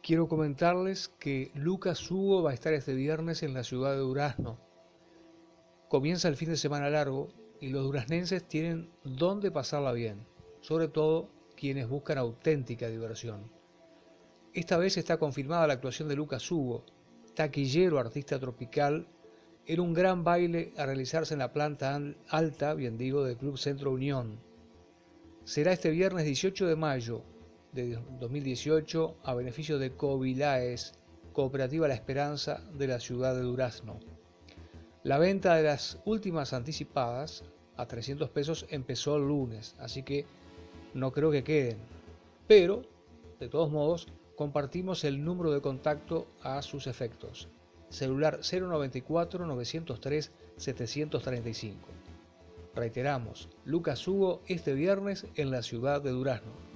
Quiero comentarles que Lucas Hugo va a estar este viernes en la ciudad de Durazno. Comienza el fin de semana largo y los duraznenses tienen dónde pasarla bien, sobre todo quienes buscan auténtica diversión. Esta vez está confirmada la actuación de Lucas Hugo, taquillero artista tropical, en un gran baile a realizarse en la planta alta, bien digo, del Club Centro Unión. Será este viernes 18 de mayo de 2018 a beneficio de Covilaes, Cooperativa La Esperanza de la ciudad de Durazno. La venta de las últimas anticipadas a 300 pesos empezó el lunes, así que no creo que queden. Pero, de todos modos, compartimos el número de contacto a sus efectos. Celular 094 903 735. Reiteramos, Lucas Hugo este viernes en la ciudad de Durazno.